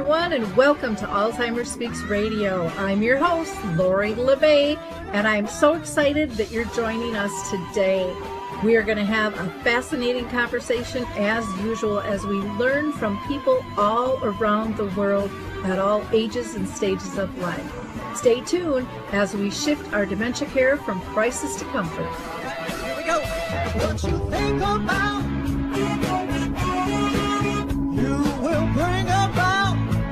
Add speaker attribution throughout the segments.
Speaker 1: everyone, and welcome to Alzheimer's Speaks Radio. I'm your host, Lori LeBay, and I'm so excited that you're joining us today. We are going to have a fascinating conversation as usual as we learn from people all around the world at all ages and stages of life. Stay tuned as we shift our dementia care from crisis to comfort.
Speaker 2: Here we go. What you think about, you will bring about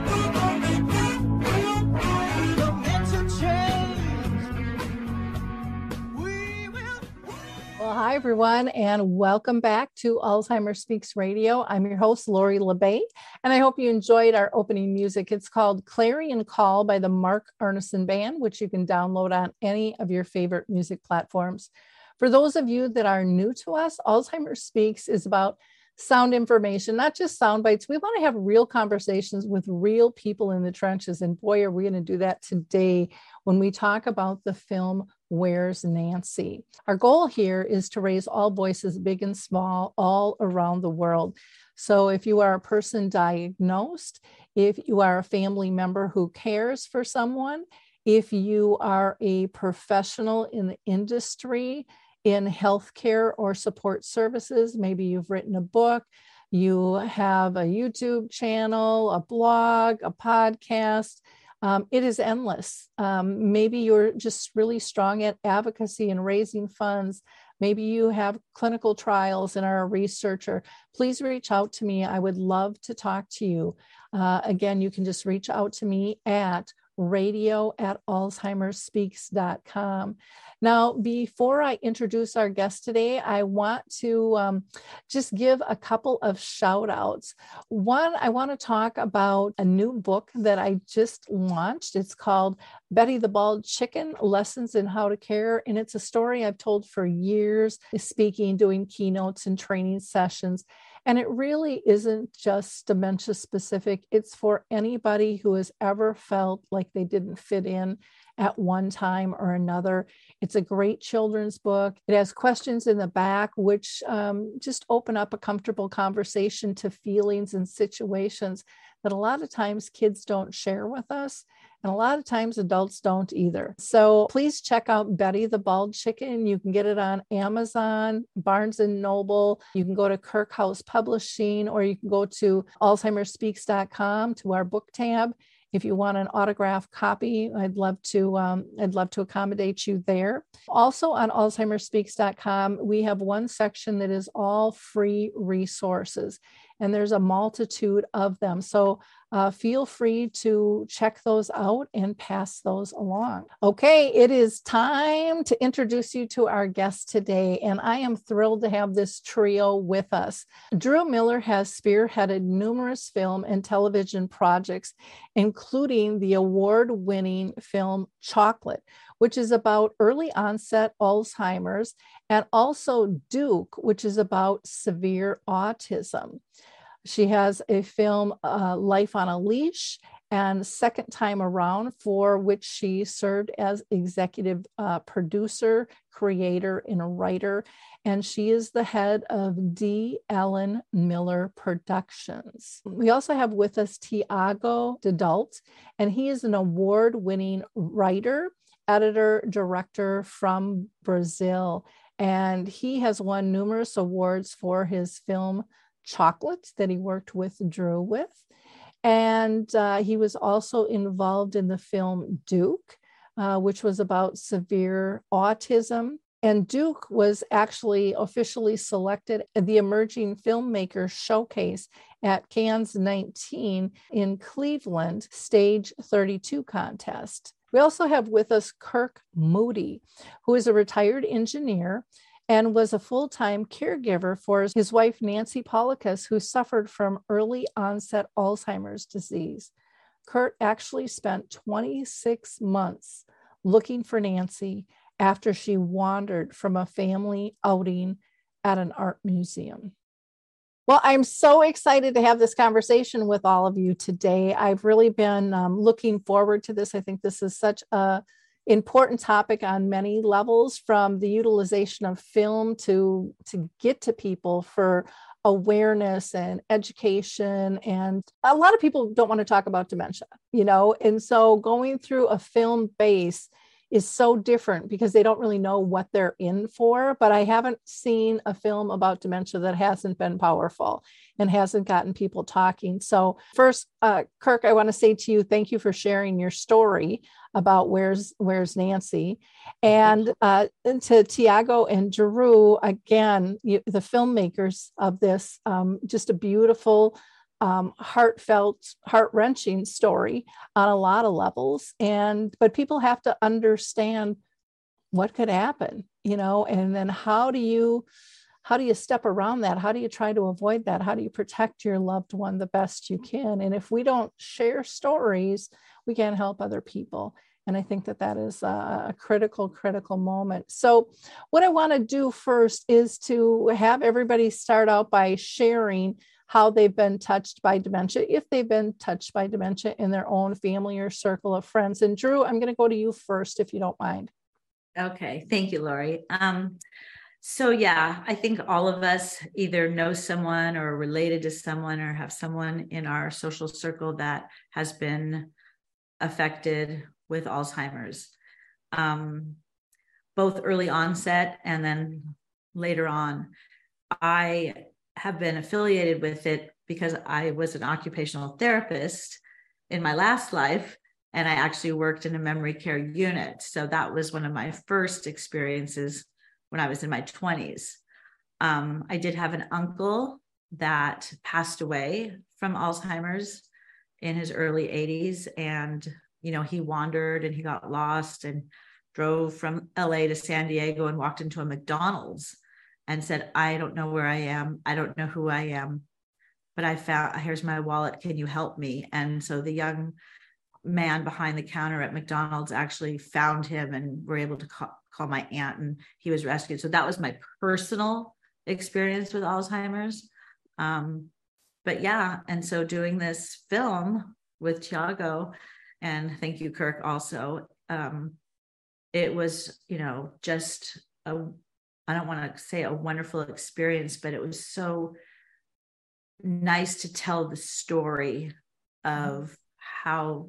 Speaker 2: the mental change. We will.
Speaker 1: Well, hi, everyone, and welcome back to Alzheimer's Speaks Radio. I'm your host, Lori LeBay, and I hope you enjoyed our opening music. It's called Clarion Call by the Mark Arneson Band, which you can download on any of your favorite music platforms. For those of you that are new to us, Alzheimer's Speaks is about sound information, not just sound bites. We want to have real conversations with real people in the trenches. And boy, are we going to do that today when we talk about the film Where's Nancy? Our goal here is to raise all voices, big and small, all around the world. So if you are a person diagnosed, if you are a family member who cares for someone, if you are a professional in the industry, in healthcare or support services, maybe you've written a book, you have a YouTube channel, a blog, a podcast. It is endless. Maybe you're just really strong at advocacy and raising funds. Maybe you have clinical trials and are a researcher. Please reach out to me. I would love to talk to you. Again, you can just reach out to me at radio@alzheimersspeaks.com. Now, before I introduce our guest today, I want to just give a couple of shout outs. One, I want to talk about a new book that I just launched. It's called Betty the Bald Chicken, Lessons in How to Care. And it's a story I've told for years, speaking, doing keynotes and training sessions. And it really isn't just dementia specific. It's for anybody who has ever felt like they didn't fit in at one time or another. It's a great children's book. It has questions in the back, which just open up a comfortable conversation to feelings and situations that a lot of times kids don't share with us. And a lot of times adults don't either. So please check out Betty the Bald Chicken. You can get it on Amazon, Barnes and Noble. You can go to Kirkhouse Publishing, or you can go to alzheimersspeaks.com to our book tab. If you want an autographed copy, I'd love to accommodate you there. Also on alzheimersspeaks.com, we have one section that is all free resources, and there's a multitude of them. So feel free to check those out and pass those along. Okay, it is time to introduce you to our guest today, and I am thrilled to have this trio with us. Drew Miller has spearheaded numerous film and television projects, including the award-winning film Chocolate, which is about early onset Alzheimer's, and also Duke, which is about severe autism. She has a film, Life on a Leash, and Second Time Around, for which she served as executive producer, creator, and a writer. And she is the head of D. Ellen Miller Productions. We also have with us Tiago Dedalt, and he is an award-winning writer, editor, director from Brazil. And he has won numerous awards for his film Chocolate that he worked with Drew with. And he was also involved in the film Duke, which was about severe autism. And Duke was actually officially selected at the Emerging Filmmaker Showcase at Cannes 19 in Cleveland, Stage 32 contest. We also have with us Kirk Moody, who is a retired engineer and was a full-time caregiver for his wife, Nancy Polikas, who suffered from early onset Alzheimer's disease. Kurt actually spent 26 months looking for Nancy after she wandered from a family outing at an art museum. Well, I'm so excited to have this conversation with all of you today. I've really been looking forward to this. I think this is such a important topic on many levels, from the utilization of film to get to people for awareness and education. And a lot of people don't want to talk about dementia, and so going through a film base is so different because they don't really know what they're in for. But I haven't seen a film about dementia that hasn't been powerful and hasn't gotten people talking. So first, Kirk, I want to say to you, thank you for sharing your story about Where's Nancy, and to Tiago and Drew, again, the filmmakers of this, just a beautiful, heartfelt, heart-wrenching story on a lot of levels. But people have to understand what could happen, and then how do you step around that? How do you try to avoid that? How do you protect your loved one the best you can? And if we don't share stories, we can't help other people. And I think that is a critical moment. So what I want to do first is to have everybody start out by sharing how they've been touched by dementia, if they've been touched by dementia in their own family or circle of friends. And Drew, I'm going to go to you first, if you don't mind.
Speaker 3: Okay. Thank you, Lori. So yeah, I think all of us either know someone or related to someone or have someone in our social circle that has been affected with Alzheimer's, both early onset and then later on. I have been affiliated with it because I was an occupational therapist in my last life, and I actually worked in a memory care unit. So that was one of my first experiences when I was in my 20s. I did have an uncle that passed away from Alzheimer's in his early 80s. And, he wandered and he got lost and drove from LA to San Diego and walked into a McDonald's and said, I don't know where I am. I don't know who I am, but here's my wallet. Can you help me? And so the young man behind the counter at McDonald's actually found him and were able to call my aunt, and he was rescued. So that was my personal experience with Alzheimer's. But yeah, and so doing this film with Tiago, and thank you, Kirk, also, it was, just I don't want to say a wonderful experience, but it was so nice to tell the story of how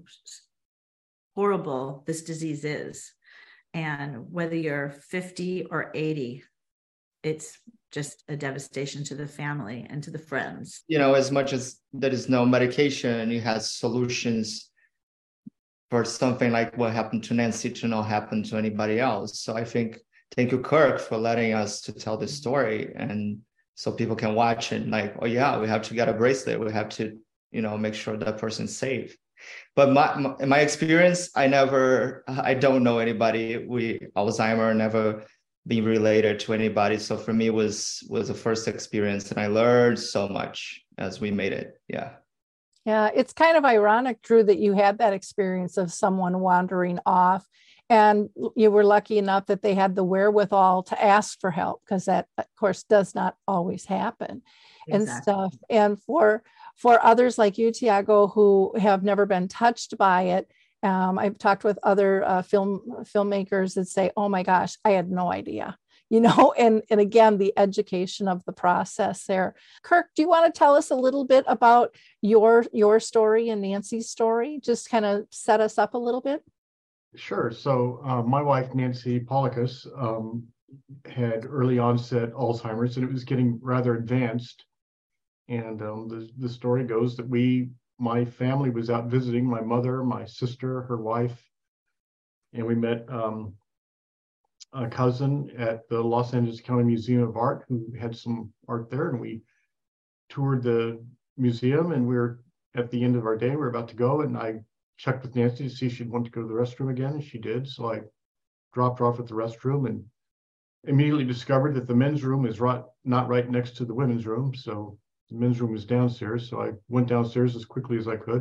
Speaker 3: horrible this disease is. And whether you're 50 or 80, it's just a devastation to the family and to the friends.
Speaker 4: As much as there is no medication, you have solutions for something like what happened to Nancy to not happen to anybody else. So I think, thank you, Kirk, for letting us to tell this story. And so people can watch it like, oh yeah, we have to get a bracelet. We have to, make sure that person's safe. But my experience, I don't know anybody with Alzheimer, never been related to anybody. So for me was the first experience, and I learned so much as we made it. Yeah.
Speaker 1: Yeah, it's kind of ironic, Drew, that you had that experience of someone wandering off, and you were lucky enough that they had the wherewithal to ask for help, because that, of course, does not always happen. Exactly. And stuff. And for others like you, Tiago, who have never been touched by it, I've talked with other filmmakers that say, oh my gosh, I had no idea. And again, the education of the process there. Kirk, do you want to tell us a little bit about your story and Nancy's story? Just kind of set us up a little bit.
Speaker 5: Sure. So my wife, Nancy Polikas, had early onset Alzheimer's, and it was getting rather advanced. And the story goes that my family was out visiting, my mother, my sister, her wife, and we met a cousin at the Los Angeles County Museum of Art who had some art there, and we toured the museum, and we were at the end of our day, we were about to go, and I checked with Nancy to see if she'd want to go to the restroom again, and she did. So I dropped her off at the restroom and immediately discovered that the men's room is not right next to the women's room. So the men's room was downstairs. So I went downstairs as quickly as I could.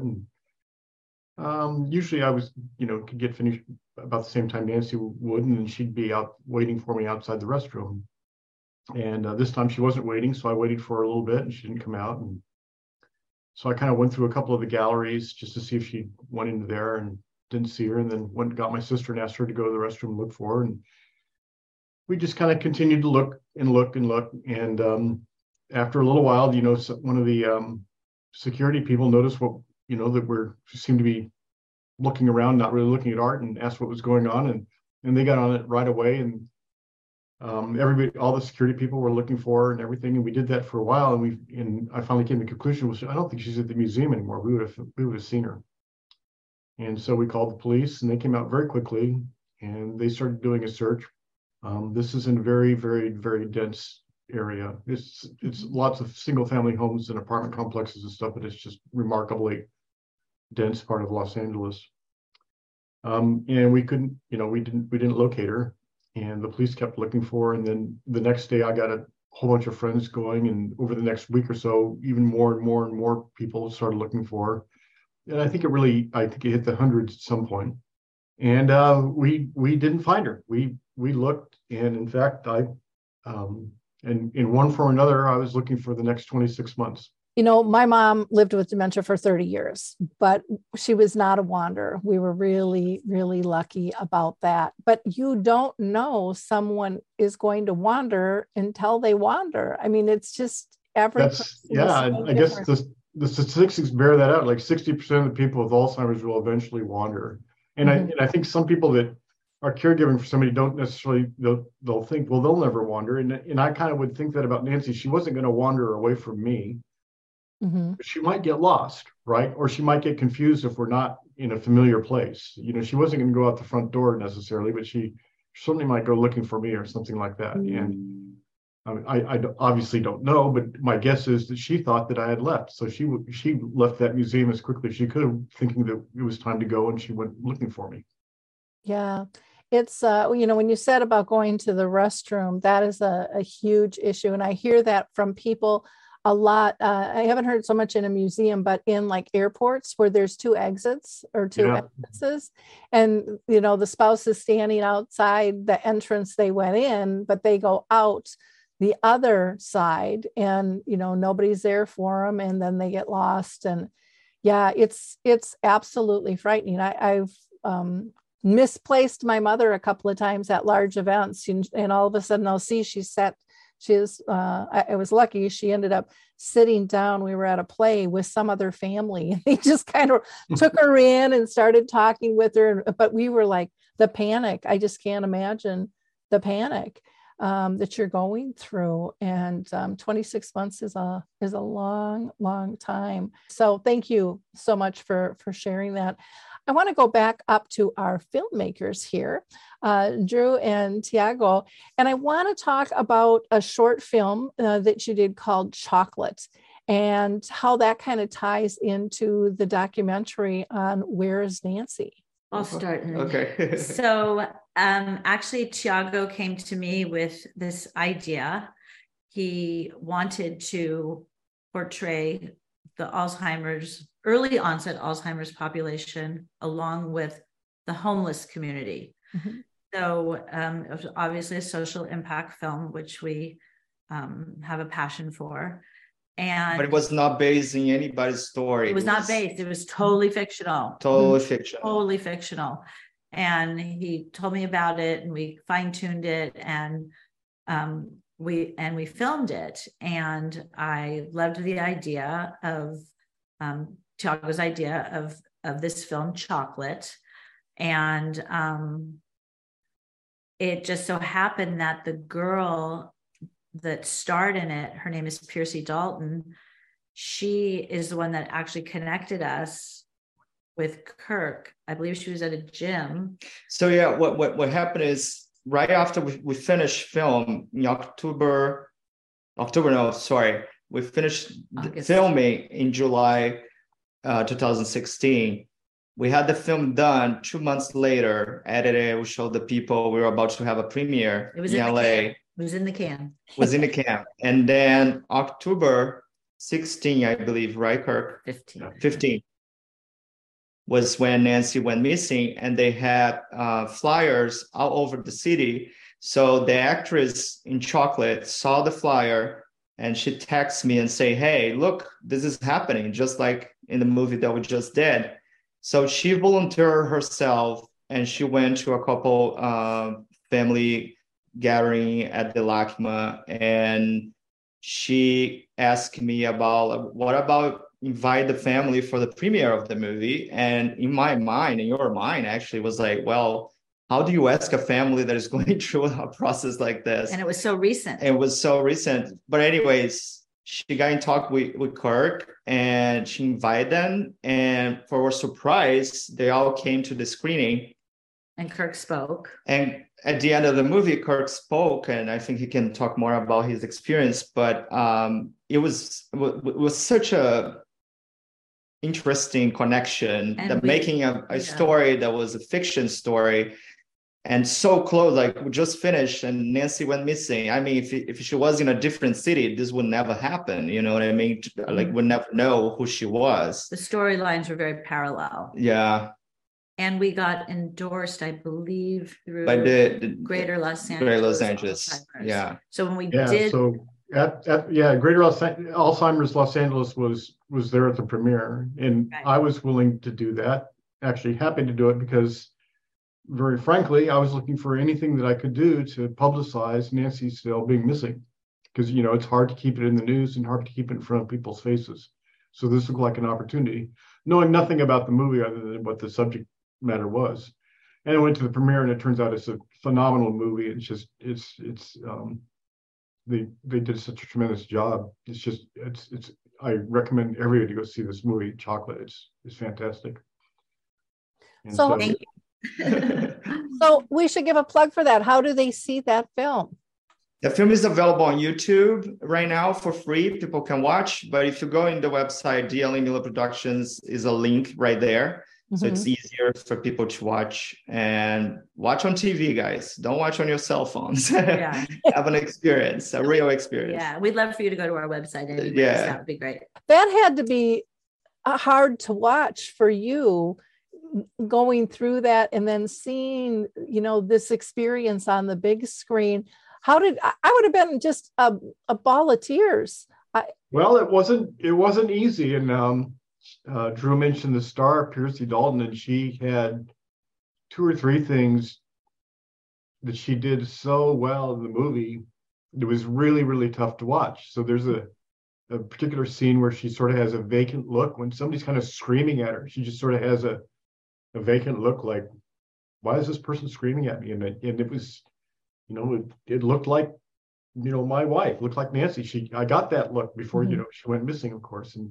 Speaker 5: And usually I was, could get finished about the same time Nancy would, and then she'd be out waiting for me outside the restroom. And this time she wasn't waiting. So I waited for her a little bit and she didn't come out. And so I kind of went through a couple of the galleries just to see if she went into there, and didn't see her. And then went and got my sister and asked her to go to the restroom and look for her. And we just kind of continued to look and look and look. And after a little while, one of the security people noticed that seemed to be looking around, not really looking at art, and asked what was going on, and they got on it right away. And everybody, all the security people were looking for her and everything, and we did that for a while. And I finally came to the conclusion, I don't think she's at the museum anymore. We would have seen her. And so we called the police, and they came out very quickly, and they started doing a search. This is in a very, very, very dense area. It's lots of single family homes and apartment complexes and stuff, but it's just remarkably dense part of Los Angeles. And we couldn't, we didn't locate her, and the police kept looking for her. And then the next day I got a whole bunch of friends going, and over the next week or so, even more and more and more people started looking for her. And I think it hit the hundreds at some point. And we didn't find her. We looked, and in fact, and in one form or another, I was looking for the next 26 months.
Speaker 1: My mom lived with dementia for 30 years, but she was not a wanderer. We were really, really lucky about that. But you don't know someone is going to wander until they wander. I mean, it's just every person.
Speaker 5: Yeah, I guess the statistics bear that out. Like 60% of the people with Alzheimer's will eventually wander. And I think some people that are caregiving for somebody don't necessarily, they'll think, well, they'll never wander. And I kind of would think that about Nancy. She wasn't going to wander away from me. Mm-hmm. She might get lost, right? Or she might get confused if we're not in a familiar place. She wasn't going to go out the front door necessarily, but she certainly might go looking for me or something like that. And I obviously don't know, but my guess is that she thought that I had left. So she left that museum as quickly as she could have, thinking that it was time to go, and she went looking for me.
Speaker 1: Yeah. It's, when you said about going to the restroom, that is a huge issue. And I hear that from people a lot. I haven't heard so much in a museum, but in like airports where there's two exits or two entrances, and the spouse is standing outside the entrance they went in, but they go out the other side, and nobody's there for them, and then they get lost. And yeah, it's absolutely frightening. I've misplaced my mother a couple of times at large events, and all of a sudden I'll see I was lucky. She ended up sitting down. We were at a play with some other family, and they just kind of took her in and started talking with her. But we were like, the panic. I just can't imagine the panic that you're going through. And 26 months is a long, long time. So thank you so much for sharing that. I want to go back up to our filmmakers here, Drew and Tiago, and I want to talk about a short film that you did called Chocolate, and how that kind of ties into the documentary on Where is Nancy?
Speaker 3: I'll start.
Speaker 4: Okay.
Speaker 3: So actually, Tiago came to me with this idea. He wanted to portray the early onset Alzheimer's population along with the homeless community. Mm-hmm. So it was obviously a social impact film, which we have a passion for. But
Speaker 4: it was not based in anybody's story.
Speaker 3: It was not based. It was totally fictional.
Speaker 4: Totally
Speaker 3: fictional. And he told me about it, and we fine-tuned it, and we filmed it. And I loved the idea of Tiago's idea of this film, Chocolate. And it just so happened that the girl that starred in it, her name is Piercy Dalton. She is the one that actually connected us with Kirk. I believe she was at a gym.
Speaker 4: So yeah, what happened is right after we finished film in we finished filming in July 2016. We had the film done 2 months later, edited, we showed the people, we were about to have a premiere in LA.
Speaker 3: It was in the can.
Speaker 4: And then October 16, I believe, right, Kirk? 15 was when Nancy went missing, and they had flyers all over the city. So the actress in Chocolate saw the flyer, and she texts me and say, hey, look, this is happening, just like in the movie that we just did. So she volunteered herself, and she went to a couple family gathering at the LACMA, and she asked me about what about invite the family for the premiere of the movie. And in my mind, in your mind, actually was like, well, how do you ask a family that is going through a process like this?
Speaker 3: And it was so recent.
Speaker 4: It was so recent. But anyways, she got in talk with Kirk and she invited them. And for our surprise, they all came to the screening.
Speaker 3: And Kirk spoke.
Speaker 4: And at the end of the movie, Kirk spoke, and I think he can talk more about his experience. But it was such a interesting connection, and making a story that was a fiction story, and so close. Like we just finished, and Nancy went missing. I mean, if she was in a different city, this would never happen. You know what I mean? Like we'd never know who she was.
Speaker 3: The storylines were very parallel.
Speaker 4: Yeah.
Speaker 3: And we got endorsed, I believe, through
Speaker 4: by the
Speaker 3: Greater Los Angeles.
Speaker 4: Greater Los Angeles.
Speaker 3: Alzheimer's.
Speaker 4: Yeah.
Speaker 3: So when we did.
Speaker 5: So Greater Alzheimer's Los Angeles was there at the premiere, and
Speaker 3: Right.
Speaker 5: I was willing to do that. Actually, happy to do it because, very frankly, I was looking for anything that I could do to publicize Nancy Still being missing, because it's hard to keep it in the news and hard to keep it in front of people's faces. So this looked like an opportunity, knowing nothing about the movie other than what the subject matter was. And I went to the premiere, and it turns out it's a phenomenal movie. They did such a tremendous job. I recommend everybody to go see this movie, Chocolate. It's fantastic. And
Speaker 1: So we should give a plug for that. How do they see that film?
Speaker 4: The film is available on YouTube right now for free. People can watch. But if you go in the website, DLA Miller Productions is a link right there. So it's easier for people to watch, and watch on TV, guys. Don't watch on your cell phones.
Speaker 3: Yeah.
Speaker 4: Have an experience, a real experience.
Speaker 3: Yeah, we'd love for you to go to our website. Anyways.
Speaker 4: Yeah.
Speaker 3: That would be great.
Speaker 1: That had to be hard to watch for you, going through that and then seeing, this experience on the big screen. I would have been just a ball of tears.
Speaker 5: Well, it wasn't easy. And Drew mentioned the star, Piercy Dalton, and she had 2 or 3 things that she did so well in the movie. It was really, really tough to watch. So there's a particular scene where she sort of has a vacant look when somebody's kind of screaming at her. She just sort of has a vacant look, like, why is this person screaming at me? And it was, it looked like, my wife, looked like Nancy. I got that look before, she went missing, of course. And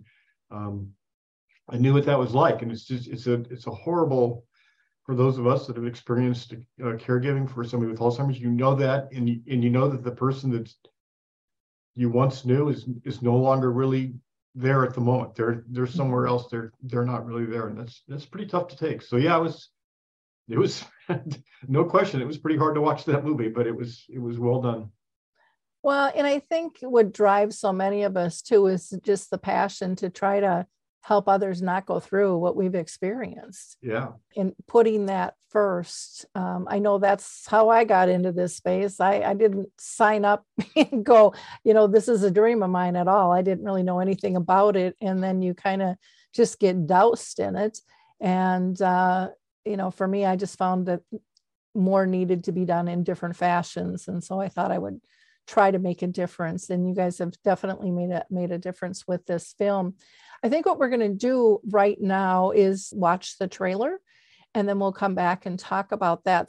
Speaker 5: I knew what that was like. And it's a horrible, for those of us that have experienced caregiving for somebody with Alzheimer's, that, and you know that the person that you once knew is no longer really there at the moment. They're somewhere else. They're not really there, and that's pretty tough to take. So yeah, it was no question. It was pretty hard to watch that movie, but it was well done.
Speaker 1: Well, and I think what drives so many of us too is just the passion to try to help others not go through what we've experienced.
Speaker 5: Yeah.
Speaker 1: And putting that first. I know that's how I got into this space. I didn't sign up and go, this is a dream of mine at all. I didn't really know anything about it. And then you kind of just get doused in it. And, for me, I just found that more needed to be done in different fashions. And so I thought I would try to make a difference. And you guys have definitely made a difference with this film. I think what we're going to do right now is watch the trailer, and then we'll come back and talk about that.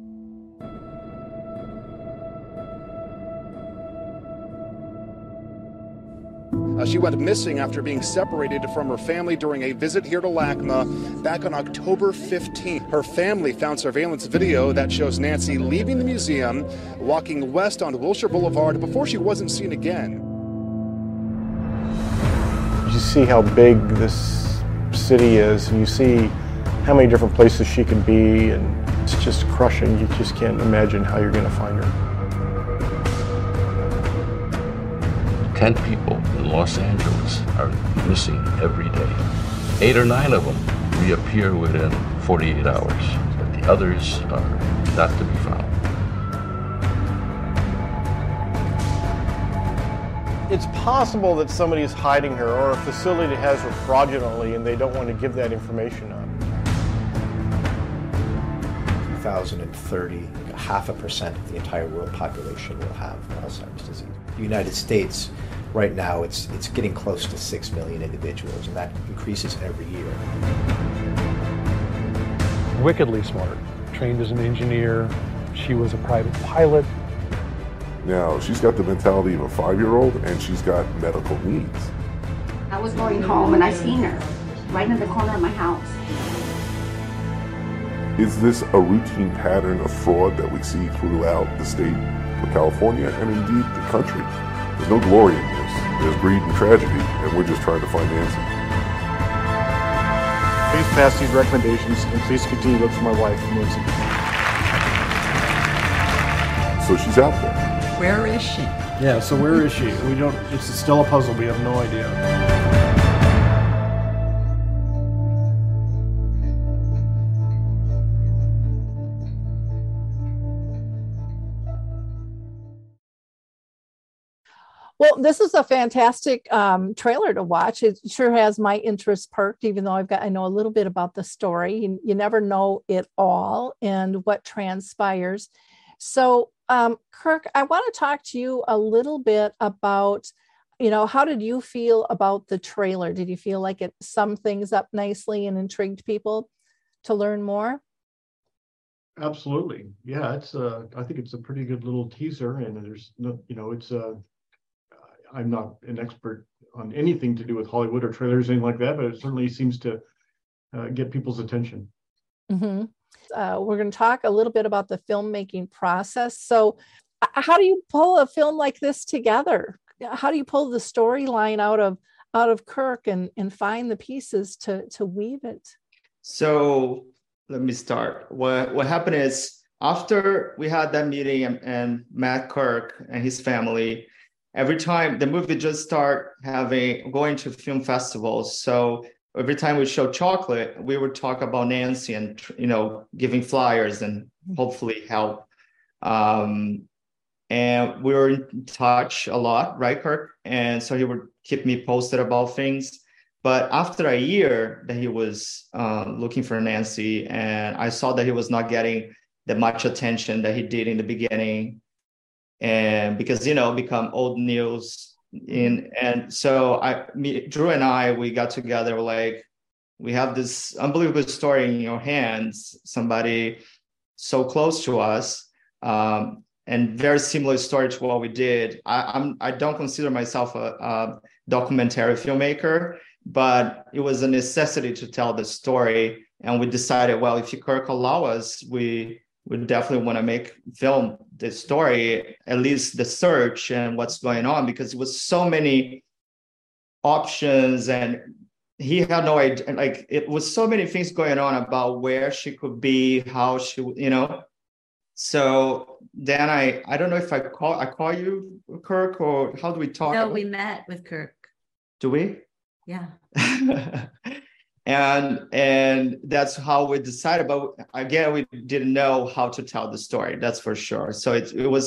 Speaker 6: She went missing after being separated from her family during a visit here to LACMA back on October 15th. Her family found surveillance video that shows Nancy leaving the museum, walking west on Wilshire Boulevard before she wasn't seen again.
Speaker 7: You see how big this city is, and you see how many different places she could be, and it's just crushing. You just can't imagine how you're going to find her.
Speaker 8: 10 people in Los Angeles are missing every day. 8 or 9 of them reappear within 48 hours, but the others are not to be found.
Speaker 7: It's possible that somebody is hiding her, or a facility has her fraudulently and they don't want to give that information up.
Speaker 9: We 2030, 0.5% of the entire world population will have Alzheimer's disease. The United States, right now, it's getting close to 6 million individuals, and that increases every year.
Speaker 10: Wickedly smart, trained as an engineer. She was a private pilot.
Speaker 11: Now, she's got the mentality of a 5-year-old, and she's got medical needs.
Speaker 12: I was going home and I seen her right in the corner of my house.
Speaker 11: Is this a routine pattern of fraud that we see throughout the state of California and indeed the country? There's no glory in this. There's greed and tragedy, and we're just trying to find answers.
Speaker 7: Please pass these recommendations, and please continue to look for my wife, Nancy.
Speaker 11: So she's out there.
Speaker 13: Where is she?
Speaker 7: Yeah, so where is she? We don't, it's still a puzzle. We have no idea.
Speaker 1: Well, this is a fantastic trailer to watch. It sure has my interest perked, even though I know a little bit about the story. You never know it all and what transpires. So, Kirk, I want to talk to you a little bit about, how did you feel about the trailer? Did you feel like it summed things up nicely and intrigued people to learn more?
Speaker 5: Absolutely. Yeah, I think it's a pretty good little teaser, and there's no, I'm not an expert on anything to do with Hollywood or trailers, anything like that, but it certainly seems to get people's attention.
Speaker 1: Mm-hmm. We're going to talk a little bit about the filmmaking process. So how do you pull a film like this together? How do you pull the storyline out of Kirk and find the pieces to weave it?
Speaker 4: So let me start. What happened is, after we had that meeting and met Kirk and his family, every time the movie just start going to film festivals. So every time we show Chocolate, we would talk about Nancy and, giving flyers and hopefully help. And we were in touch a lot, right, Kirk? And so he would keep me posted about things. But after a year that he was looking for Nancy, and I saw that he was not getting that much attention that he did in the beginning, and because, become old news. And so Drew and I, we got together, like, we have this unbelievable story in your hands, somebody so close to us, and very similar story to what we did. I don't consider myself a documentary filmmaker, but it was a necessity to tell the story. And we decided, well, if Kirk allow us, we definitely want to film the story, at least the search and what's going on, because it was so many options and he had no idea. Like, it was so many things going on about where she could be, how she, So then I don't know if I call you Kirk, or how do we talk?
Speaker 3: No, we met with Kirk.
Speaker 4: Do we?
Speaker 3: Yeah.
Speaker 4: And that's how we decided. But again, we didn't know how to tell the story. That's for sure. So it was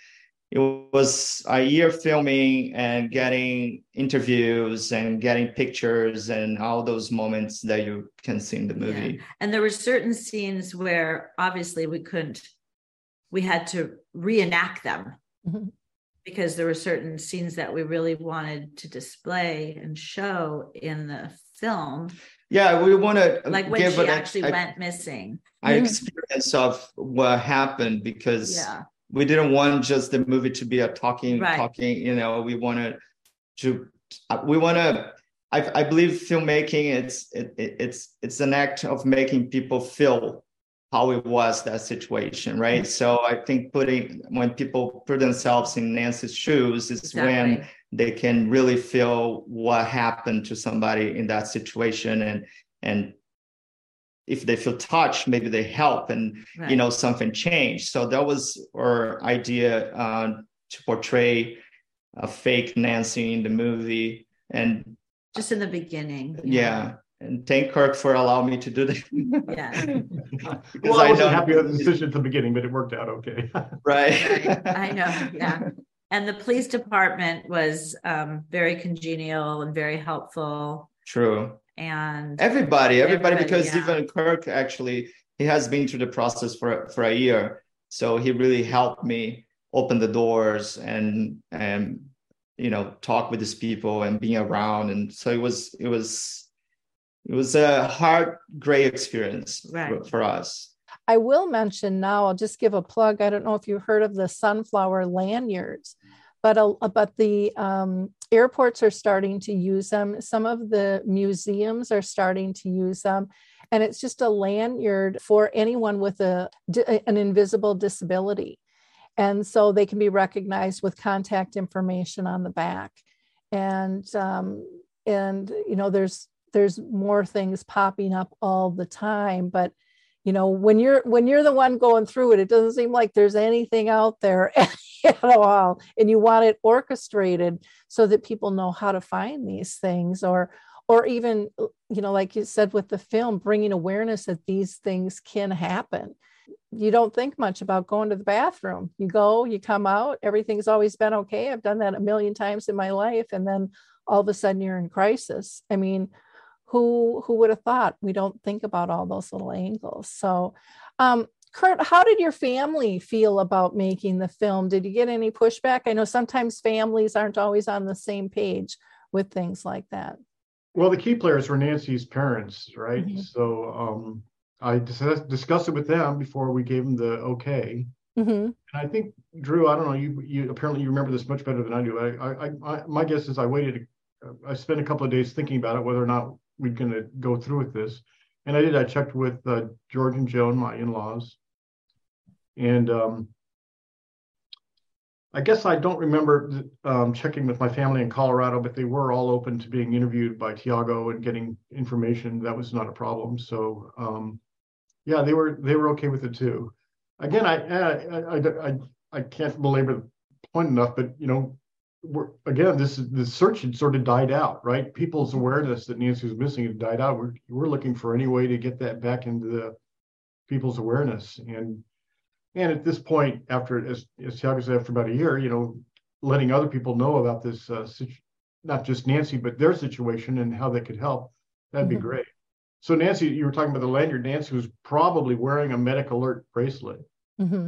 Speaker 4: a year filming and getting interviews and getting pictures and all those moments that you can see in the movie.
Speaker 3: Yeah. And there were certain scenes where obviously we had to reenact them. Mm-hmm. Because there were certain scenes that we really wanted to display and show in the film.
Speaker 4: Yeah, we want to
Speaker 3: like when she actually went missing.
Speaker 4: Our experience of what happened, because we didn't want just the movie to be a talking. We wanted to. I believe filmmaking. It's an act of making people feel how it was, that situation, right? So I think when people put themselves in Nancy's shoes is when they can really feel what happened to somebody in that situation, and if they feel touched, maybe they help, and something changed. So that was our idea, to portray a fake Nancy in the movie, and
Speaker 3: just in the beginning.
Speaker 4: Yeah. And thank Kirk for allowing me to do that.
Speaker 5: Yeah. Well, I wasn't happy with the decision at the beginning, but it worked out okay.
Speaker 4: Right.
Speaker 3: I know. Yeah. And the police department was very congenial and very helpful.
Speaker 4: True.
Speaker 3: And
Speaker 4: everybody, because even Kirk actually he has been through the process for a year. So he really helped me open the doors and talk with these people and being around. And so it was a hard, great experience for us.
Speaker 1: I will mention now, I'll just give a plug. I don't know if you've heard of the sunflower lanyards, but the airports are starting to use them. Some of the museums are starting to use them. And it's just a lanyard for anyone with an invisible disability. And so they can be recognized with contact information on the back. And there's more things popping up all the time, but when you're the one going through it, it doesn't seem like there's anything out there at all. And you want it orchestrated so that people know how to find these things, or even, like you said with the film, bringing awareness that these things can happen. You don't think much about going to the bathroom. You go, you come out, everything's always been okay. I've done that a million times in my life. And then all of a sudden you're in crisis. I mean, who would have thought? We don't think about all those little angles. So, Kurt, how did your family feel about making the film? Did you get any pushback? I know sometimes families aren't always on the same page with things like that.
Speaker 5: Well, the key players were Nancy's parents, right?
Speaker 1: Mm-hmm.
Speaker 5: So I discussed it with them before we gave them the okay.
Speaker 1: Mm-hmm.
Speaker 5: And I think, Drew, I don't know, you apparently you remember this much better than I do. I my guess is I spent a couple of days thinking about it, whether or not we're going to go through with this. And I checked with George and Joan, my in-laws. And I guess I don't remember checking with my family in Colorado, but they were all open to being interviewed by Tiago and getting information. That was not a problem. So yeah, they were okay with it too. Again, I can't belabor the point enough, but the search had sort of died out, right? People's awareness that Nancy was missing had died out. We're looking for any way to get that back into the people's awareness. And at this point, as Tiago said, after about a year, letting other people know about this, not just Nancy, but their situation and how they could help, that'd be great. So Nancy, you were talking about the lanyard. Nancy was probably wearing a medic alert bracelet.
Speaker 1: Mm-hmm.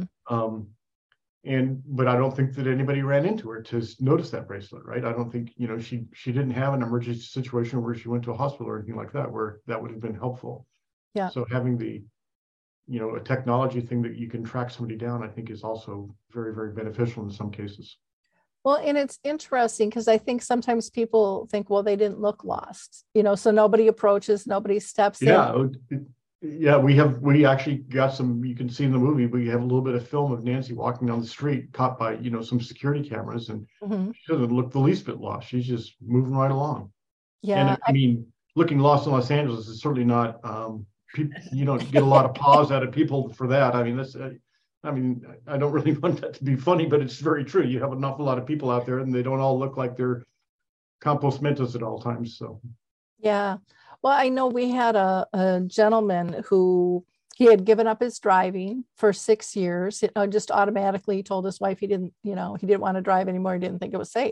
Speaker 5: But I don't think that anybody ran into her to notice that bracelet, right? I don't think, she didn't have an emergency situation where she went to a hospital or anything like that, where that would have been helpful.
Speaker 1: Yeah.
Speaker 5: So having the, a technology thing that you can track somebody down, I think is also very, very beneficial in some cases.
Speaker 1: Well, and it's interesting because I think sometimes people think, well, they didn't look lost, so nobody approaches, nobody steps in.
Speaker 5: Yeah, we actually got some, you can see in the movie, we have a little bit of film of Nancy walking down the street caught by, some security cameras, and she doesn't look the least bit lost. She's just moving right along.
Speaker 1: Yeah.
Speaker 5: And I mean, looking lost in Los Angeles is certainly not, you don't get a lot of pause out of people for that. I mean, I don't really want that to be funny, but it's very true. You have an awful lot of people out there and they don't all look like they're compos mentis at all times. So. Yeah.
Speaker 1: Well, I know we had a gentleman who he had given up his driving for 6 years. Just automatically told his wife he didn't want to drive anymore. He didn't think it was safe.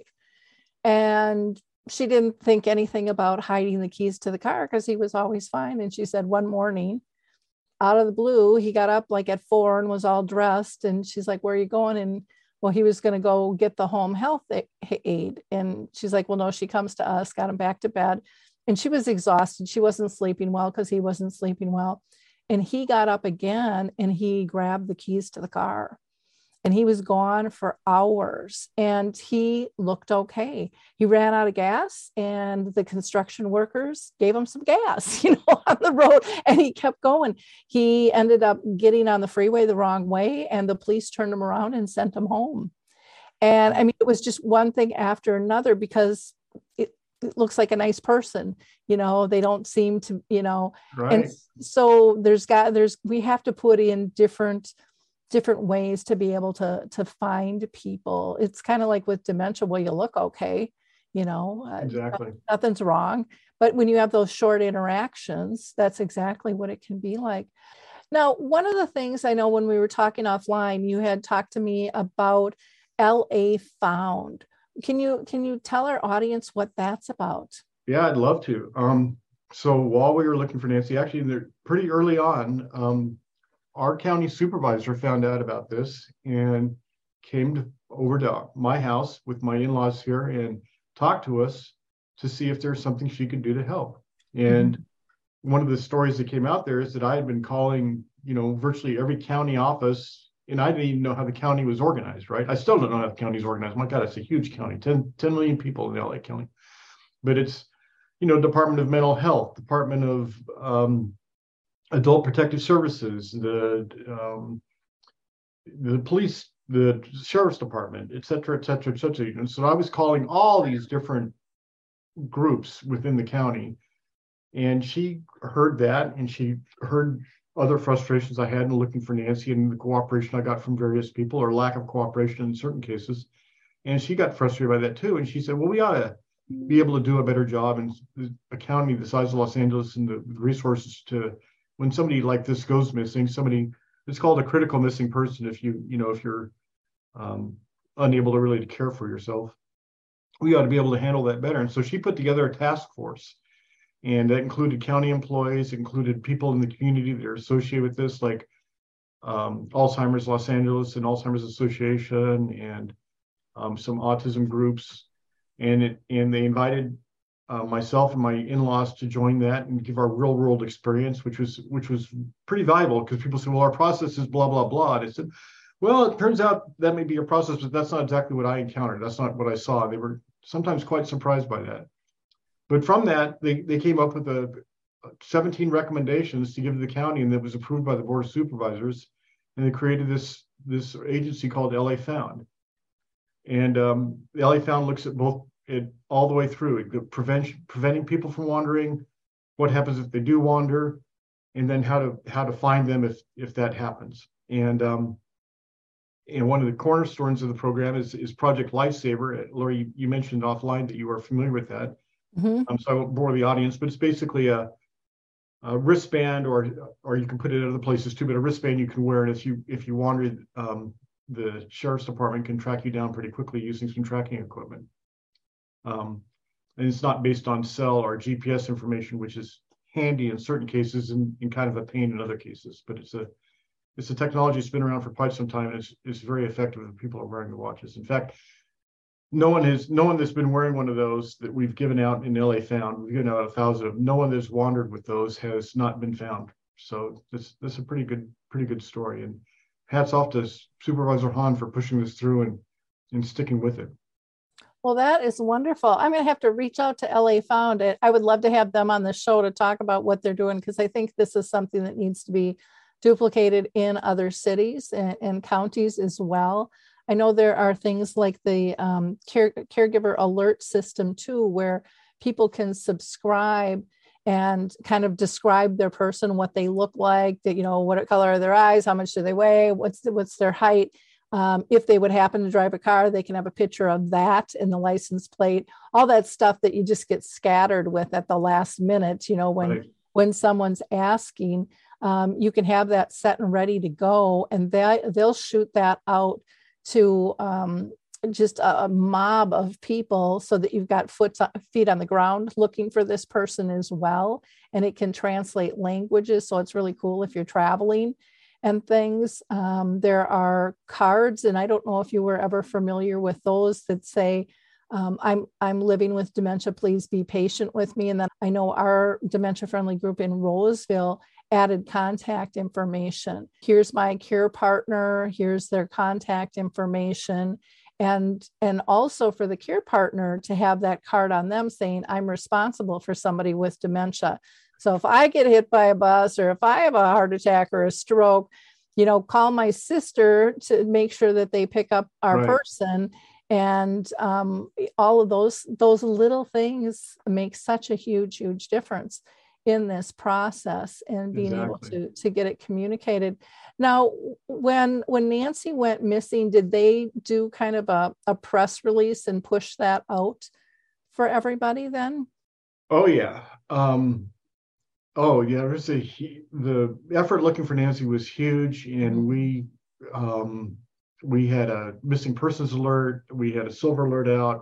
Speaker 1: And she didn't think anything about hiding the keys to the car because he was always fine. And she said one morning, out of the blue, he got up like at 4 and was all dressed. And she's like, where are you going? And well, he was going to go get the home health aid. And she's like, well, no, she comes to us, got him back to bed. And she was exhausted. She wasn't sleeping well because he wasn't sleeping well. And he got up again and he grabbed the keys to the car. And he was gone for hours and he looked okay. He ran out of gas and the construction workers gave him some gas, on the road, and he kept going. He ended up getting on the freeway the wrong way and the police turned him around and sent him home. And I mean, it was just one thing after another because it looks like a nice person, they don't seem to,
Speaker 5: right.
Speaker 1: And so we have to put in different ways to be able to find people. It's kind of like with dementia, well, you look okay,
Speaker 5: exactly.
Speaker 1: Nothing's wrong. But when you have those short interactions, that's exactly what it can be like. Now, one of the things I know when we were talking offline, you had talked to me about LA Found. Can you tell our audience what that's about?
Speaker 5: Yeah, I'd love to. So while we were looking for Nancy, actually, pretty early on, our county supervisor found out about this and came over to my house with my in-laws here and talked to us to see if there's something she could do to help. And one of the stories that came out there is that I had been calling, virtually every county office, and I didn't even know how the county was organized, right? I still don't know how the county is organized. My God, it's a huge county, 10 million people in LA County. But it's, Department of Mental Health, Department of Adult Protective Services, the police, the sheriff's department, et cetera, et cetera, et cetera. And so I was calling all these different groups within the county, and she heard that, and she heard other frustrations I had in looking for Nancy and the cooperation I got from various people, or lack of cooperation in certain cases. And she got frustrated by that too. And she said, well, we ought to be able to do a better job in a county the size of Los Angeles and the resources to, when somebody like this goes missing, it's called a critical missing person if you're unable to really care for yourself. We ought to be able to handle that better. And so she put together a task force, and that included county employees, included people in the community that are associated with this, like Alzheimer's Los Angeles and Alzheimer's Association, and some autism groups. And they invited myself and my in-laws to join that and give our real world experience, which was pretty valuable, because people said, well, our process is blah, blah, blah. And I said, well, it turns out that may be a process, but that's not exactly what I encountered. That's not what I saw. They were sometimes quite surprised by that. But from that, they came up with 17 recommendations to give to the county, and that was approved by the Board of Supervisors. And they created this agency called LA Found. And the LA Found looks at all the way through preventing people from wandering, what happens if they do wander, and then how to find them if that happens. And one of the cornerstones of the program is Project Lifesaver. Lori, you mentioned offline that you are familiar with that. So I won't bore the audience, but it's basically a wristband, or you can put it in other places too, but a wristband you can wear, and if you wander, the sheriff's department can track you down pretty quickly using some tracking equipment. And it's not based on cell or GPS information, which is handy in certain cases and kind of a pain in other cases. But it's a technology that's been around for quite some time, and it's very effective if people are wearing the watches. In fact, no one that's been wearing one of those that we've given out in LA Found, we've given out 1,000 of them, no one that's wandered with those has not been found. So that's a pretty good story. And hats off to Supervisor Hahn for pushing this through and sticking with it.
Speaker 1: Well, that is wonderful. I'm going to have to reach out to LA Found. I would love to have them on the show to talk about what they're doing, because I think this is something that needs to be duplicated in other cities and counties as well. I know there are things like the caregiver alert system too, where people can subscribe and kind of describe their person, what they look like, what color are their eyes, how much do they weigh, what's their height. If they would happen to drive a car, they can have a picture of that in the license plate, all that stuff that you just get scattered with at the last minute, when someone's asking, you can have that set and ready to go, and they'll shoot that out to just a mob of people, so that you've got feet on the ground looking for this person as well. And it can translate languages. So it's really cool if you're traveling and things. There are cards, and I don't know if you were ever familiar with those, that say, I'm living with dementia, please be patient with me. And then I know our dementia friendly group in Roseville added contact information. Here's my care partner, here's their contact information. And also for the care partner to have that card on them saying, I'm responsible for somebody with dementia. So if I get hit by a bus, or if I have a heart attack or a stroke, call my sister to make sure that they pick up our person. And all of those little things make such a huge, huge difference in this process, and being able to get it communicated. Now, when Nancy went missing, did they do kind of a press release and push that out for everybody then?
Speaker 5: Oh yeah. The effort looking for Nancy was huge, and we had a missing persons alert. We had a silver alert out.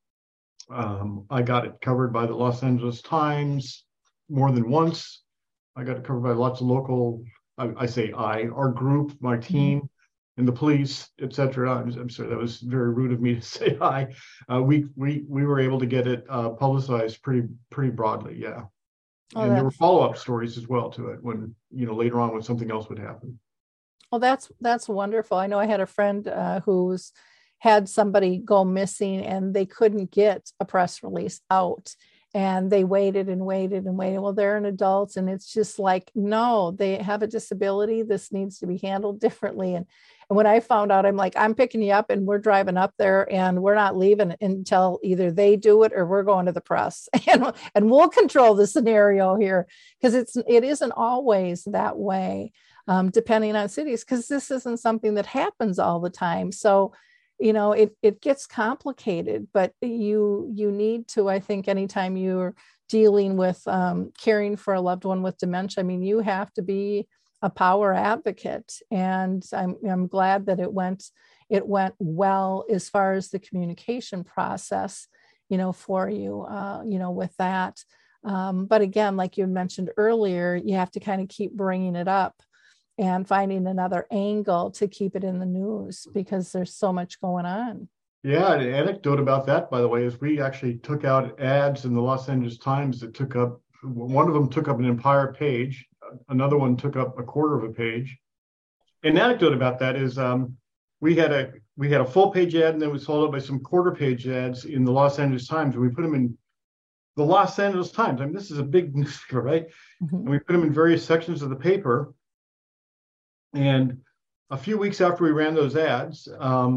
Speaker 5: I got it covered by the Los Angeles Times more than once. I got covered by lots of local, our group, my team, and the police, etc. I'm sorry, that was very rude of me to say I. We were able to get it publicized pretty broadly, yeah. And there were follow-up stories as well to it when, later on when something else would happen.
Speaker 1: Well, that's wonderful. I know I had a friend who's had somebody go missing and they couldn't get a press release out. And they waited and waited and waited. Well, they're an adult, and it's just like, no, they have a disability. This needs to be handled differently. And when I found out, I'm like, I'm picking you up and we're driving up there and we're not leaving until either they do it or we're going to the press and we'll control the scenario here, because it isn't always that way, depending on cities, because this isn't something that happens all the time. So it gets complicated, but you need to, I think, anytime you're dealing with caring for a loved one with dementia, I mean, you have to be a power advocate. And I'm glad that it went well as far as the communication process, for you, with that. But again, like you mentioned earlier, you have to kind of keep bringing it up and finding another angle to keep it in the news, because there's so much going on.
Speaker 5: Yeah, an anecdote about that, by the way, is we actually took out ads in the Los Angeles Times that one of them took up an entire page, another one took up a quarter of a page. An anecdote about that is we had a full page ad, and then we followed by some quarter page ads in the Los Angeles Times, and we put them in the Los Angeles Times. I mean, this is a big newspaper, right? Mm-hmm. And we put them in various sections of the paper. And a few weeks after we ran those ads,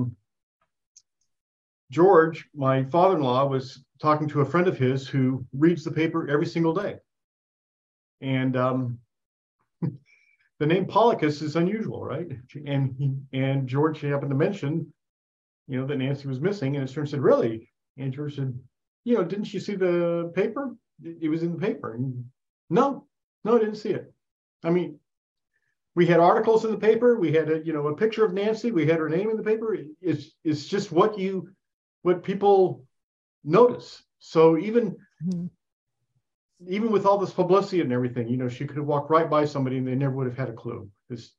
Speaker 5: George, my father-in-law, was talking to a friend of his who reads the paper every single day. And the name Policus is unusual, right? And George happened to mention, that Nancy was missing. And his friend said, "Really?" And George said, "Didn't you see the paper? It was in the paper." And, No, I didn't see it. I mean, we had articles in the paper. We had a picture of Nancy. We had her name in the paper. It's just what people notice. So even with all this publicity and everything, she could have walked right by somebody and they never would have had a clue. It's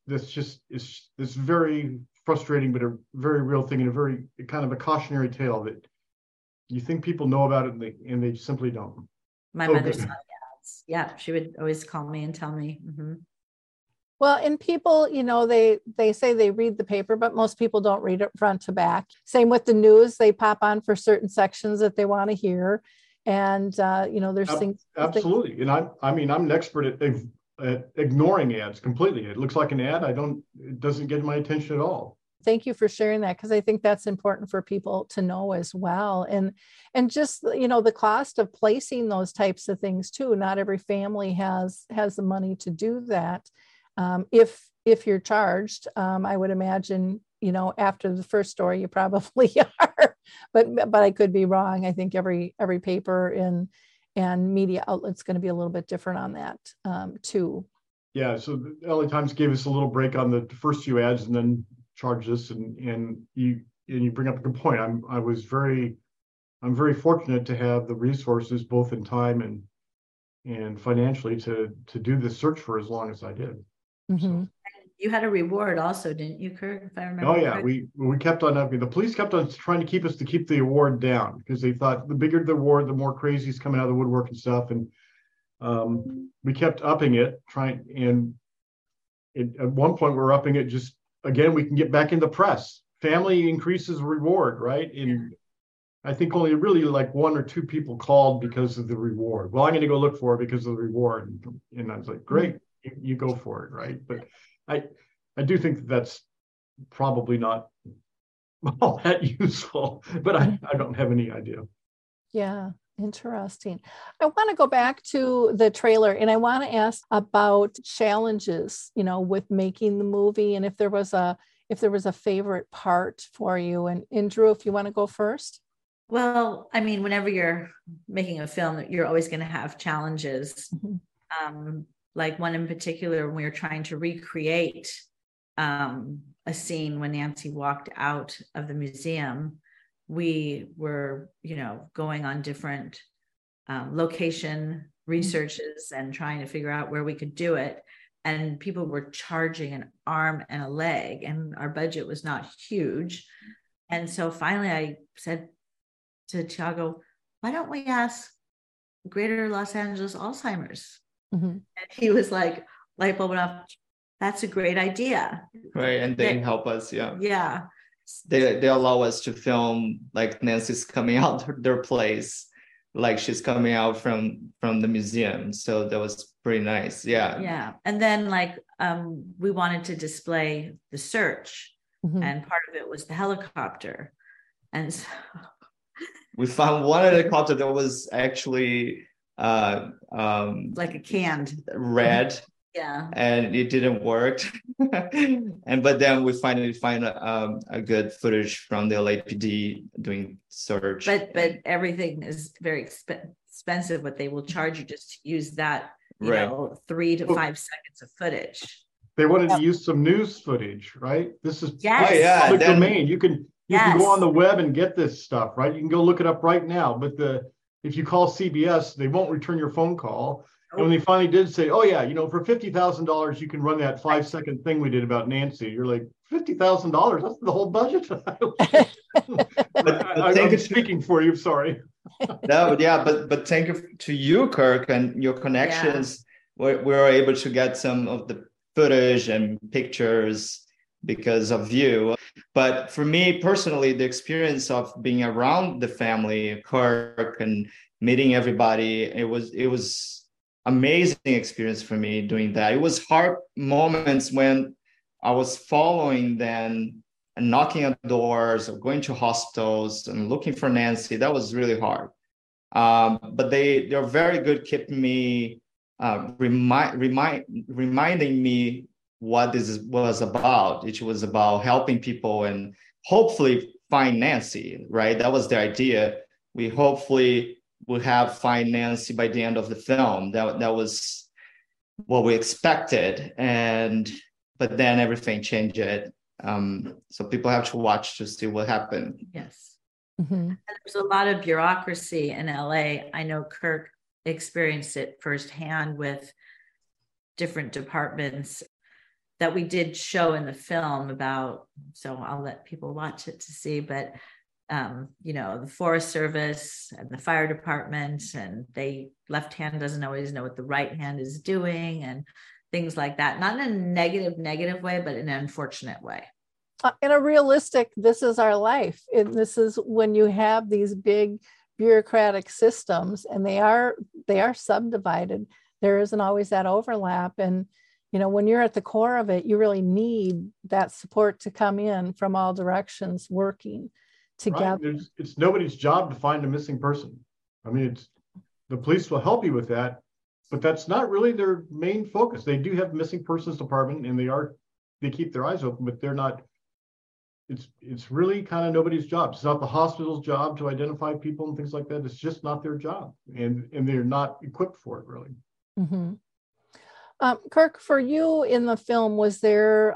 Speaker 5: very frustrating, but a very real thing, and a very kind of a cautionary tale that you think people know about it and they simply don't.
Speaker 3: My mother saw the ads. Yeah, she would always call me and tell me. Mm-hmm.
Speaker 1: Well, and people, they say they read the paper, but most people don't read it front to back. Same with the news. They pop on for certain sections that they want to hear. And, there's things.
Speaker 5: Absolutely. And I'm an expert at ignoring ads completely. It looks like an ad. It doesn't get my attention at all.
Speaker 1: Thank you for sharing that, because I think that's important for people to know as well. And just, the cost of placing those types of things too. Not every family has the money to do that. If you're charged, I would imagine, after the first story, you probably are, but I could be wrong. I think every paper and media outlet's going to be a little bit different on that too.
Speaker 5: Yeah. So the LA Times gave us a little break on the first few ads and then charged us, and you bring up a good point. I'm very fortunate to have the resources, both in time and financially, to do this search for as long as I did.
Speaker 1: Mm-hmm.
Speaker 5: So.
Speaker 3: You had a reward also, didn't you, Kurt? If I remember.
Speaker 5: Oh yeah, we kept on upping. The police kept on trying to keep the award down, because they thought the bigger the award, the more crazies coming out of the woodwork and stuff. And we kept upping it, at one point we're upping it just again. We can get back in the press. Family increases reward, right? And I think only really like one or two people called because of the reward. Well, I'm going to go look for it because of the reward, and I was like, great. You go for it, right? But I do think that's probably not all that useful, but I don't have any idea.
Speaker 1: Yeah, interesting. I want to go back to the trailer, and I want to ask about challenges, with making the movie, and if there was a favorite part for you. And Drew, if you want to go first.
Speaker 3: Well, I mean, whenever you're making a film, you're always going to have challenges.
Speaker 1: Mm-hmm.
Speaker 3: Like one in particular, when we were trying to recreate a scene when Nancy walked out of the museum, we were, going on different location researches and trying to figure out where we could do it. And people were charging an arm and a leg, and our budget was not huge. And so finally I said to Tiago, why don't we ask Greater Los Angeles Alzheimer's? And he was like, light bulb went off. That's a great idea.
Speaker 4: Right. And they help us. Yeah.
Speaker 3: Yeah.
Speaker 4: They allow us to film like Nancy's coming out their place, like she's coming out from the museum. So that was pretty nice. Yeah.
Speaker 3: Yeah. And then like we wanted to display the search, and part of it was the helicopter. And so
Speaker 4: we found one helicopter that was actually
Speaker 3: like a canned
Speaker 4: red.
Speaker 3: Yeah.
Speaker 4: And it didn't work. But then we finally find a good footage from the LAPD doing search.
Speaker 3: But everything is very expensive, but they will charge you just to use that, you know, 3 to 5 seconds of footage.
Speaker 5: They wanted to use some news footage, right? This is
Speaker 3: public
Speaker 5: domain. You can go on the web and get this stuff, right? You can go look it up right now. But if you call CBS, they won't return your phone call. And when they finally did say, oh yeah, you know, for $50,000, you can run that 5-second thing we did about Nancy. You're like, $50,000? That's the whole budget. I'm speaking for you. Sorry.
Speaker 4: No, yeah, but thank you to you, Kirk, and your connections. We were able to get some of the footage and pictures because of you. But for me personally, the experience of being around the family, Kirk, and meeting everybody, it was amazing experience for me doing that. It was hard moments when I was following them and knocking on doors or going to hospitals and looking for Nancy. That was really hard. But they're very good keeping me, reminding me what this was about. It was about helping people and hopefully find Nancy, right? That was the idea. We hopefully will have find Nancy by the end of the film. That was what we expected, but then everything changed. So people have to watch to see what happened.
Speaker 3: Yes. And there's a lot of bureaucracy in LA. I know Kirk experienced it firsthand with different departments that we did show in the film about. So I'll let people watch it to see, but you know, the Forest Service and the fire department, and left hand doesn't always know what the right hand is doing, and things like that. Not in a negative way, but in an unfortunate way.
Speaker 1: In a realistic, this is our life. And this is when you have these big bureaucratic systems, and they are subdivided. There isn't always that overlap. And, you know, when you're at the core of it, you really need that support to come in from all directions working together.
Speaker 5: Right. It's nobody's job to find a missing person. I mean, the police will help you with that, but that's not really their main focus. They do have missing persons department, and they keep their eyes open, but they're not. It's really kind of nobody's job. It's not the hospital's job to identify people and things like that. It's just not their job, and they're not equipped for it really.
Speaker 1: Kirk, for you in the film, was there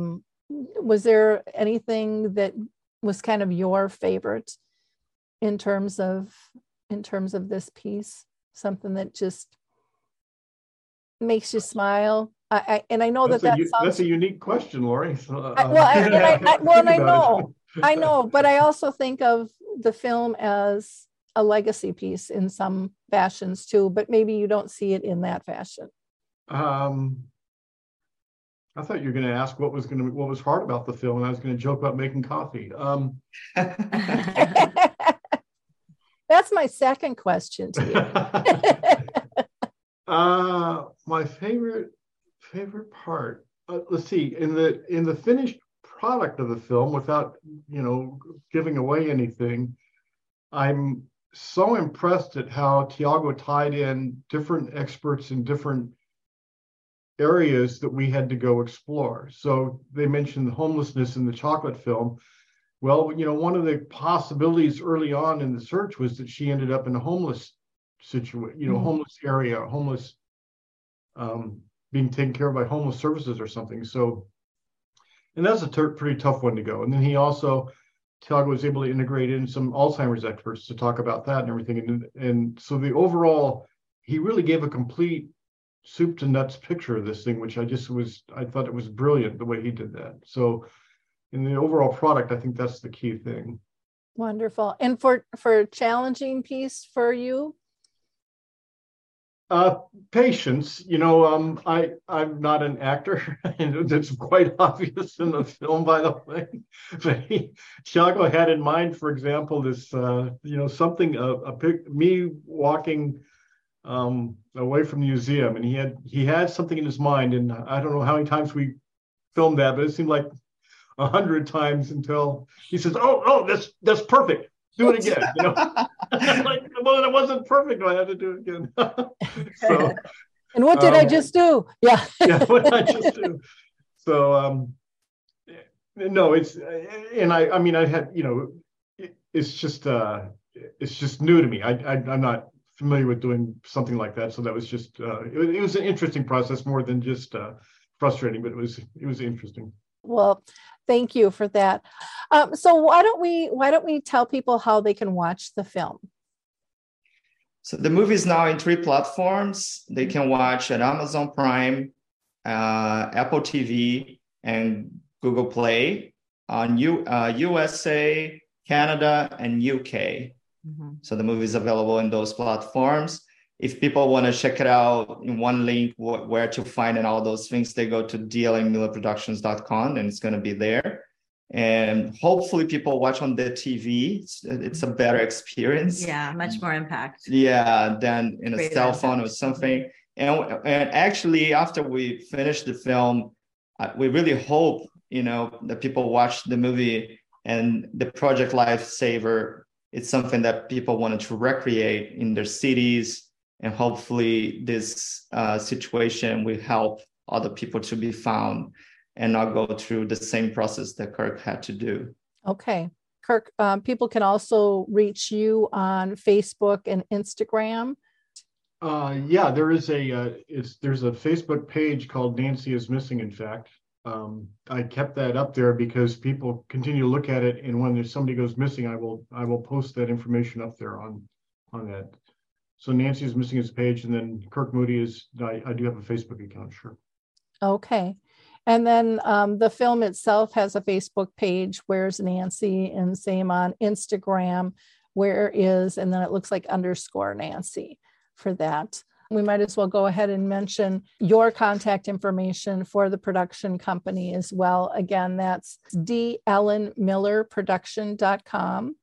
Speaker 1: anything that was kind of your favorite in terms of this piece? Something that just makes you smile? I know
Speaker 5: that's a unique question, Lori.
Speaker 1: I know, but I also think of the film as a legacy piece in some fashions too, but maybe you don't see it in that fashion.
Speaker 5: I thought you were going to ask what was hard about the film, and I was going to joke about making coffee.
Speaker 1: That's my second question to you.
Speaker 5: My favorite part. Let's see. In the finished product of the film, without giving away anything, I'm so impressed at how Tiago tied in different experts in different areas that we had to go explore. So they mentioned homelessness in the chocolate film. Well, one of the possibilities early on in the search was that she ended up in a homeless situation, homeless area, being taken care of by homeless services or something. So, and that's a pretty tough one to go. And then Tiago was able to integrate in some Alzheimer's experts to talk about that and everything. And so the overall he really gave a complete soup to nuts picture of this thing, which I thought it was brilliant the way he did that. So in the overall product, I think that's the key thing.
Speaker 1: Wonderful. And for challenging piece for you?
Speaker 5: Patience. I'm not an actor, and it's quite obvious in the film, by the way. But Thiago had in mind, for example, this something me walking away from the museum, and he had something in his mind, and I don't know how many times we filmed that, but it seemed like 100 times until he says, "Oh, that's perfect. Do it again." Like, well, it wasn't perfect. I had to do it again. So,
Speaker 1: and what did I just do? Yeah.
Speaker 5: Yeah, what did I just do? So, no, it's, and I mean, I had, it's just new to me. I'm not familiar with doing something like that. So that was just, it was an interesting process, more than just frustrating, but it was interesting.
Speaker 1: Well, thank you for that. So why don't we tell people how they can watch the film?
Speaker 4: So the movie is now in 3 platforms. They can watch at Amazon Prime, Apple TV, and Google Play on USA, Canada, and UK. Mm-hmm. So the movie is available in those platforms. If people want to check it out in one link, where to find and all those things, they go to dlnmillerproductions.com, and it's going to be there. And hopefully people watch on the TV. It's a better experience.
Speaker 3: Yeah, much more impact.
Speaker 4: Yeah, than in a cell phone
Speaker 3: impact.
Speaker 4: Or something. And actually, after we finish the film, we really hope, that people watch the movie, and the Project Lifesaver. It's something that people wanted to recreate in their cities. And hopefully this situation will help other people to be found and not go through the same process that Kirk had to do.
Speaker 1: Okay. Kirk, people can also reach you on Facebook and Instagram.
Speaker 5: Yeah, there's a Facebook page called Nancy is Missing, in fact. I kept that up there because people continue to look at it, and when there's somebody goes missing, I will post that information up there on that. So Nancy is Missing his page, and then Kirk Moody I do have a Facebook account, sure.
Speaker 1: Okay. And then the film itself has a Facebook page, Where's Nancy, and same on Instagram, Where Is, and then it looks like _Nancy for that. We might as well go ahead and mention your contact information for the production company as well. Again, that's dellenmillerproduction.com,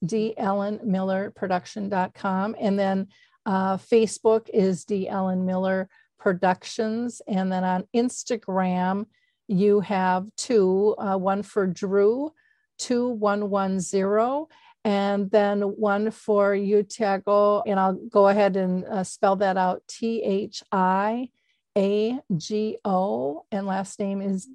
Speaker 1: dellenmillerproduction.com. And then Facebook is D. Ellen Miller Productions. And then on Instagram, you have 2, one for Drew 2110, and then one for you, Thiago, and I'll go ahead and spell that out, THIAGO, and last name is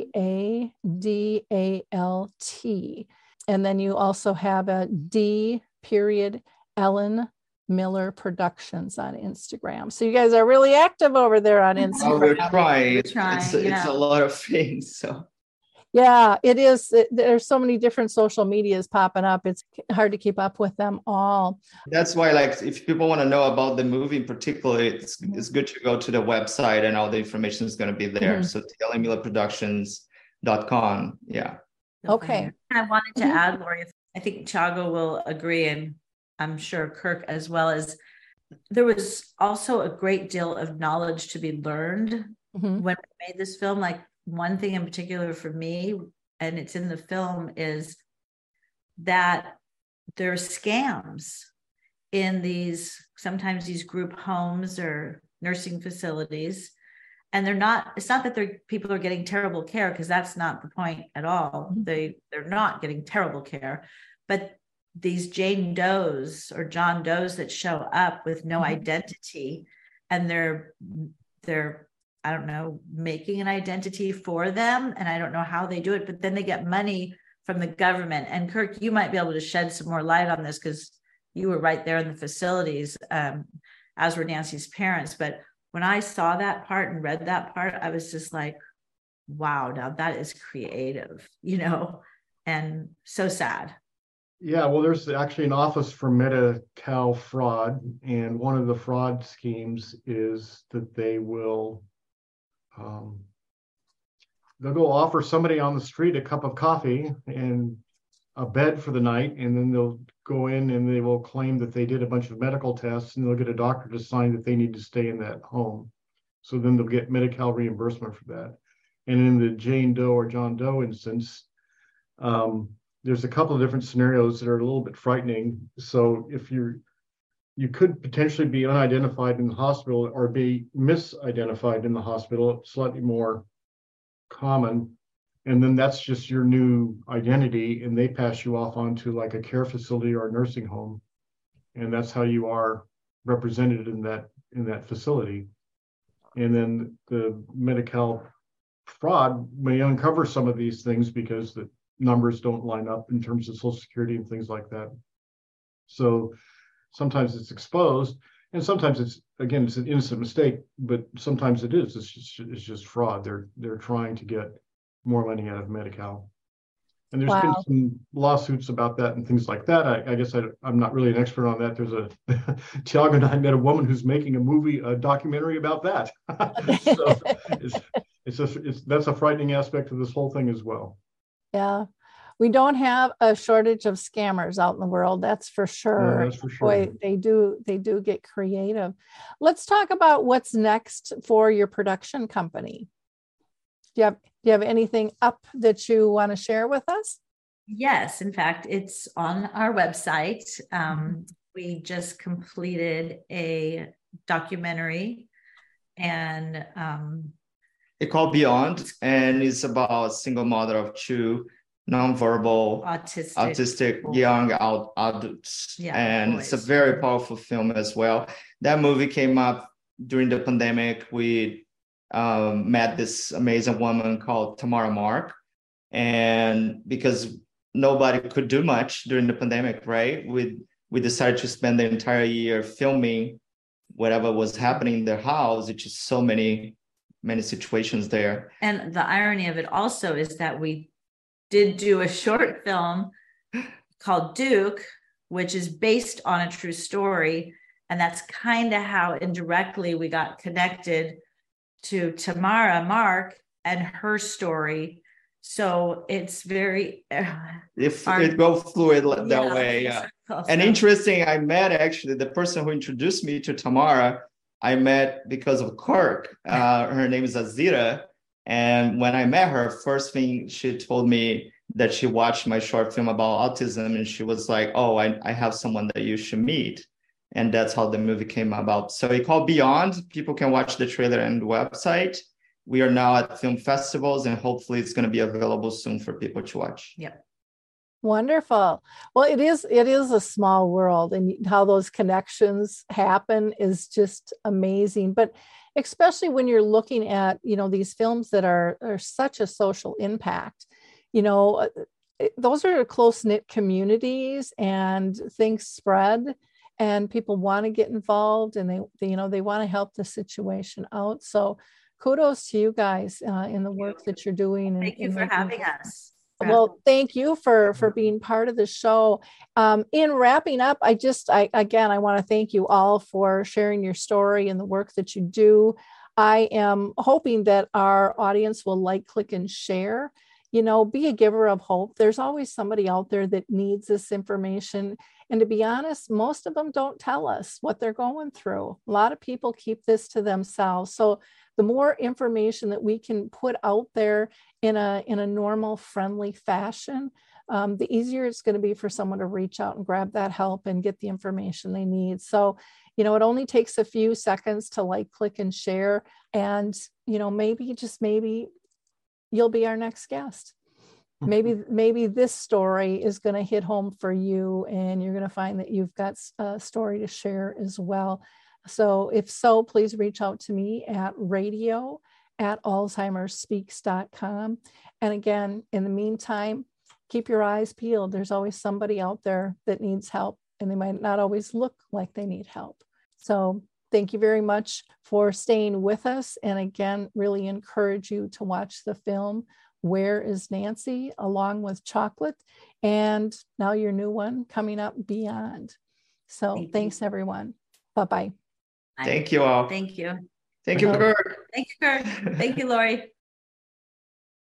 Speaker 1: DADALT. And then you also have a D. Ellen Miller Productions on Instagram. So you guys are really active over there on Instagram.
Speaker 4: Oh, we're trying. It's
Speaker 3: yeah.
Speaker 4: a lot of things. So.
Speaker 1: Yeah, it is. There's so many different social medias popping up. It's hard to keep up with them all.
Speaker 4: That's why, if people want to know about the movie in particular, it's good to go to the website, and all the information is going to be there. Mm-hmm. So dellenmillerproductions.com. Yeah.
Speaker 1: Okay.
Speaker 3: I wanted to add, Lori, I think Thiago will agree, and I'm sure Kirk as well, as there was also a great deal of knowledge to be learned when we made this film. Like, one thing in particular for me, and it's in the film, is that there are scams in sometimes these group homes or nursing facilities. And it's not that people are getting terrible care, because that's not the point at all. They're not getting terrible care, but these Jane Does or John Does that show up with no identity, and they're I don't know, making an identity for them. And I don't know how they do it, but then they get money from the government. And Kirk, you might be able to shed some more light on this, because you were right there in the facilities, as were Nancy's parents. But when I saw that part and read that part, I was just like, wow, now that is creative, and so sad.
Speaker 5: Yeah, well, there's actually an office for Medi-Cal fraud, and one of the fraud schemes is that they'll go offer somebody on the street a cup of coffee and a bed for the night, and then they'll go in and they will claim that they did a bunch of medical tests, and they'll get a doctor to sign that they need to stay in that home. So then they'll get Medi-Cal reimbursement for that. And in the Jane Doe or John Doe instance, there's a couple of different scenarios that are a little bit frightening. So if you could potentially be unidentified in the hospital or be misidentified in the hospital, slightly more common. And then that's just your new identity, and they pass you off onto like a care facility or a nursing home. And that's how you are represented in that facility. And then the Medi-Cal fraud may uncover some of these things because the numbers don't line up in terms of Social Security and things like that. So sometimes it's exposed, and sometimes it's an innocent mistake, but sometimes it is. It's just fraud. They're trying to get more money out of Medi-Cal. And there's been some lawsuits about that and things like that. I guess I'm not really an expert on that. There's Tiago and I met a woman who's making a documentary about that. So that's a frightening aspect of this whole thing as well.
Speaker 1: Yeah. We don't have a shortage of scammers out in the world. That's for sure.
Speaker 5: Yeah, that's for sure.
Speaker 1: Boy, they do get creative. Let's talk about what's next for your production company. Do you have anything up that you want to share with us?
Speaker 3: Yes. In fact, it's on our website. We just completed a documentary, and
Speaker 4: it's called Beyond, and it's about a single mother of two nonverbal autistic young adults.
Speaker 3: Yeah,
Speaker 4: and
Speaker 3: boys.
Speaker 4: It's a very powerful film as well. That movie came up during the pandemic. We met this amazing woman called Tamara Mark, and because nobody could do much during the pandemic, right? We decided to spend the entire year filming whatever was happening in their house. It's just so many situations there.
Speaker 3: And the irony of it also is that we did do a short film called Duke, which is based on a true story. And that's kind of how indirectly we got connected to Tamara Mark and her story. So it's very
Speaker 4: it goes fluid that way. Yeah. And interesting, I met actually the person who introduced me to Tamara. I met because of Kirk. Her name is Azira. And when I met her, first thing she told me that she watched my short film about autism, and she was like, "Oh, I have someone that you should meet." And that's how the movie came about. So it's called Beyond. People can watch the trailer and the website. We are now at film festivals, and hopefully it's going to be available soon for people to watch.
Speaker 3: Yep.
Speaker 1: Wonderful. Well, it is a small world, and how those connections happen is just amazing. But especially when you're looking at, these films that are such a social impact, those are close-knit communities, and things spread, and people want to get involved, and they want to help the situation out. So kudos to you guys in the work that you're doing.
Speaker 3: Thank you for having us.
Speaker 1: Well, thank you for being part of the show. In wrapping up, I want to thank you all for sharing your story and the work that you do. I am hoping that our audience will like, click, and share. Be a giver of hope. There's always somebody out there that needs this information. And to be honest, most of them don't tell us what they're going through. A lot of people keep this to themselves. So the more information that we can put out there in a normal, friendly fashion, the easier it's going to be for someone to reach out and grab that help and get the information they need. So, it only takes a few seconds to like, click, and share. And, maybe you'll be our next guest. Maybe this story is going to hit home for you, and you're going to find that you've got a story to share as well. So if so, please reach out to me at radio@alzheimersspeaks.com. And again, in the meantime, keep your eyes peeled. There's always somebody out there that needs help, and they might not always look like they need help. So thank you very much for staying with us. And again, really encourage you to watch the film Where is Nancy, along with Chocolate, and now your new one coming up, Beyond. So thanks, everyone. Bye-bye.
Speaker 4: Thank you all.
Speaker 3: Thank you.
Speaker 4: Thank you, Kirk.
Speaker 3: Thank you, Kirk. Thank you, Lori.